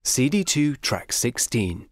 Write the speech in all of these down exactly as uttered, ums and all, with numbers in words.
C D two, Track sixteen.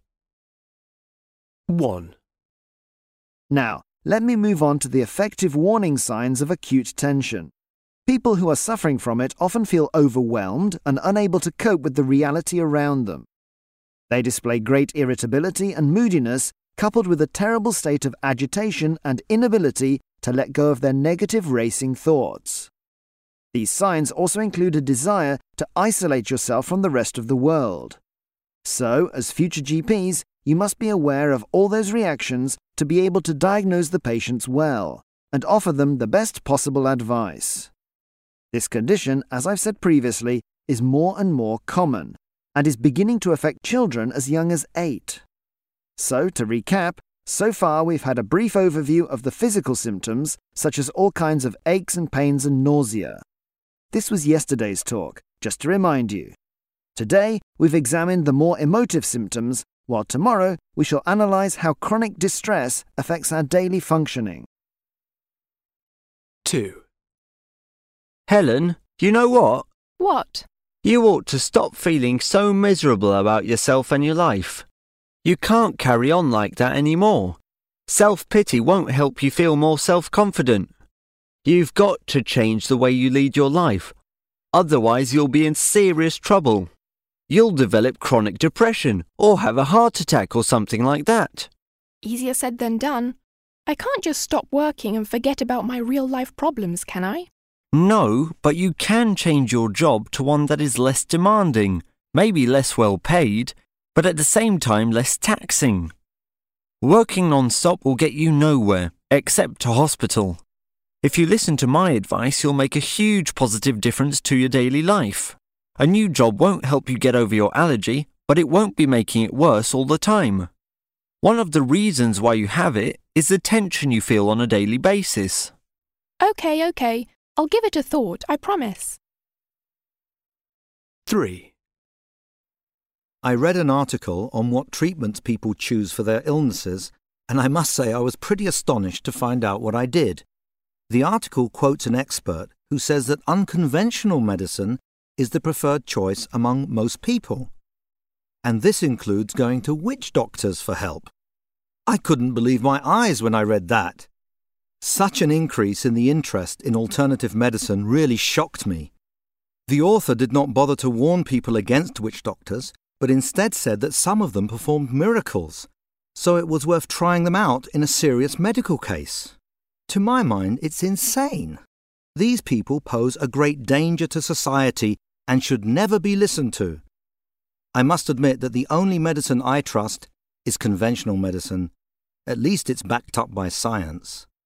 one. Now, let me move on to the effective warning signs of acute tension. People who are suffering from it often feel overwhelmed and unable to cope with the reality around them. They display great irritability and moodiness, coupled with a terrible state of agitation and inability to let go of their negative racing thoughts. These signs also include a desire to isolate yourself from the rest of the world. So, as future G Ps, you must be aware of all those reactions to be able to diagnose the patients well and offer them the best possible advice. This condition, as I've said previously, is more and more common and is beginning to affect children as young as eight. So, to recap, so far we've had a brief overview of the physical symptoms, such as all kinds of aches and pains and nausea. This was yesterday's talk, just to remind you. Today, we've examined the more emotive symptoms, while tomorrow we shall analyse how chronic distress affects our daily functioning. two. Helen, you know what? What? You ought to stop feeling so miserable about yourself and your life. You can't carry on like that anymore. Self-pity won't help you feel more self-confident. You've got to change the way you lead your life. Otherwise, you'll be in serious trouble. You'll develop chronic depression or have a heart attack or something like that. Easier said than done. I can't just stop working and forget about my real-life problems, can I? No, but you can change your job to one that is less demanding, maybe less well paid, but at the same time less taxing. Working non-stop will get you nowhere, except to hospital. If you listen to my advice, you'll make a huge positive difference to your daily life. A new job won't help you get over your allergy, but it won't be making it worse all the time. One of the reasons why you have it is the tension you feel on a daily basis. Okay, okay. I'll give it a thought, I promise. three. I read an article on what treatments people choose for their illnesses, and I must say I was pretty astonished to find out what I did. The article quotes an expert who says that unconventional medicine is the preferred choice among most people. And this includes going to witch doctors for help. I couldn't believe my eyes when I read that. Such an increase in the interest in alternative medicine really shocked me. The author did not bother to warn people against witch doctors, but instead said that some of them performed miracles, so it was worth trying them out in a serious medical case. To my mind, it's insane. These people pose a great danger to society and should never be listened to. I must admit that the only medicine I trust is conventional medicine. At least it's backed up by science.